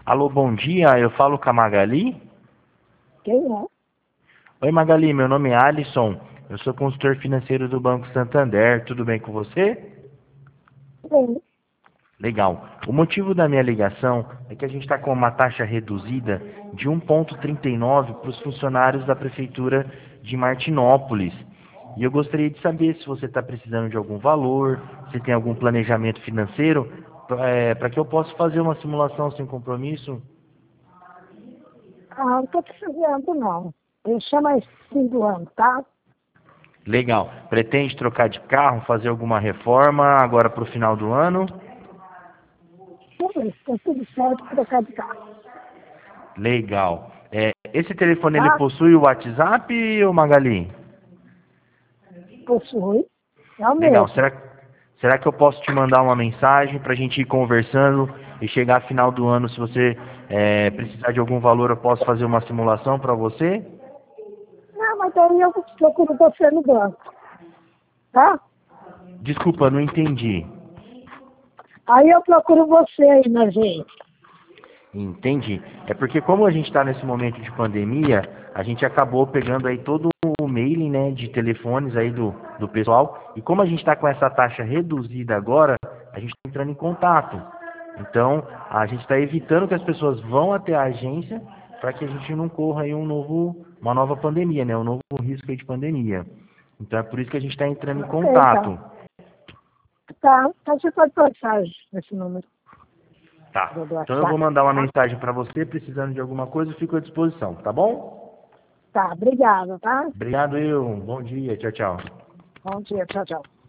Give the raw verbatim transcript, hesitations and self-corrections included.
Alô, bom dia, eu falo com a Magali? Quem é? Oi, Magali, meu nome é Alisson, eu sou consultor financeiro do Banco Santander, tudo bem com você? Sim. Legal. O motivo da minha ligação é que a gente está com uma taxa reduzida de um vírgula trinta e nove para os funcionários da Prefeitura de Martinópolis. E eu gostaria de saber se você está precisando de algum valor, se tem algum planejamento financeiro, para que eu possa fazer uma simulação sem compromisso. Ah, não estou precisando, não. Eu chamo esse fim do ano, tá? Legal. Pretende trocar de carro, fazer alguma reforma agora para o final do ano? Tudo isso, está tudo certo para trocar de carro, Legal. É, esse telefone ele tá? possui o WhatsApp, ô Magali? Possui. É o Legal. mesmo. Será, será que eu posso te mandar uma mensagem para a gente ir conversando e chegar a final do ano, se você é, precisar de algum valor, eu posso fazer uma simulação para você? Não, mas aí eu procuro você no banco, tá? Desculpa, não entendi. Aí eu procuro você aí na gente. Entendi. É porque como a gente está nesse momento de pandemia, a gente acabou pegando aí todo o mailing, né, de telefones aí do, do pessoal. E como a gente está com essa taxa reduzida agora, a gente está entrando em contato. Então, a gente está evitando que as pessoas vão até a agência para que a gente não corra aí um novo, uma nova pandemia, né, um novo risco aí de pandemia. Então é por isso que a gente está entrando em Ok, então. contato. Tá, então você pode passar esse número Tá. do do Então eu vou WhatsApp, mandar uma tá? mensagem para você, precisando de alguma coisa, eu fico à disposição, tá bom? Tá, obrigada, tá? Obrigado, eu. Bom dia. Tchau, tchau. Bom dia, tchau, tchau.